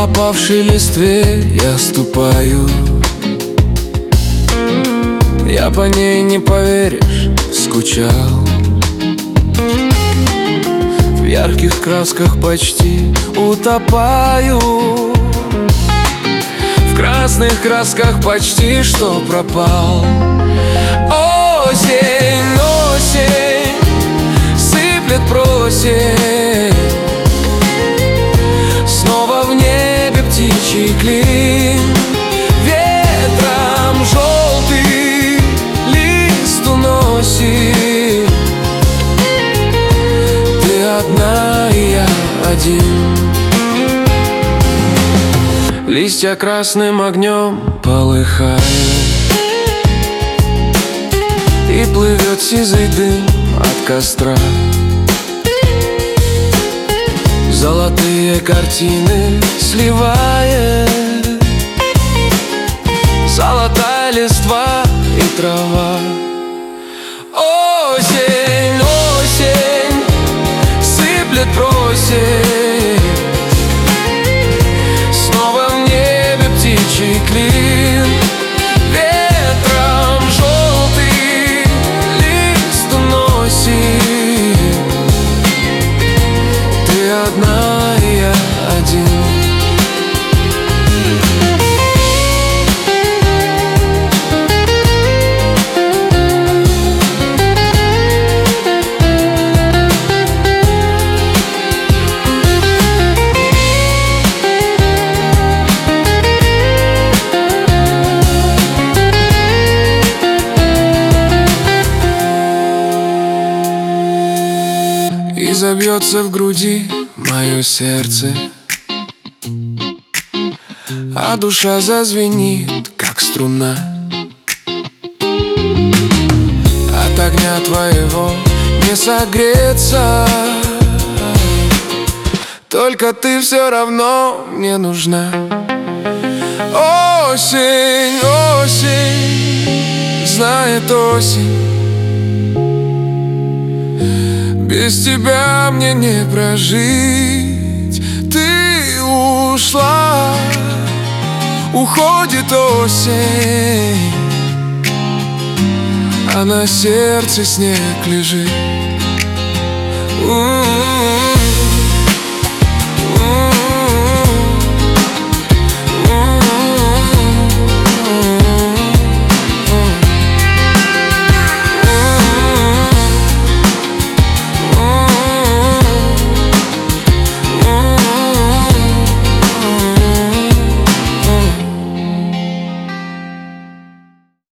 опавшей листве я ступаю. Я по ней, не поверишь, скучал. В ярких красках почти утопаю. В красных красках почти что пропал. Осень, осень, сыплет просень. Снова в небе птичий клин. Ветром желтый лист уносит. Ты одна, и я один. Листья красным огнем полыхают, и плывет сизый дым от костра. Золотые картины сливает золотая листва и трава. Осень, осень, сыплет просень. Снова в небе птичий клин. Ветром желтый лист уносит. Ты одна, и я один. И забьется в груди мое сердце, а душа зазвенит, как струна. От огня твоего не согреться, только ты все равно мне нужна. Осень, осень, знает осень, без тебя мне не прожить. Ты ушла, уходит осень, а на сердце снег лежит.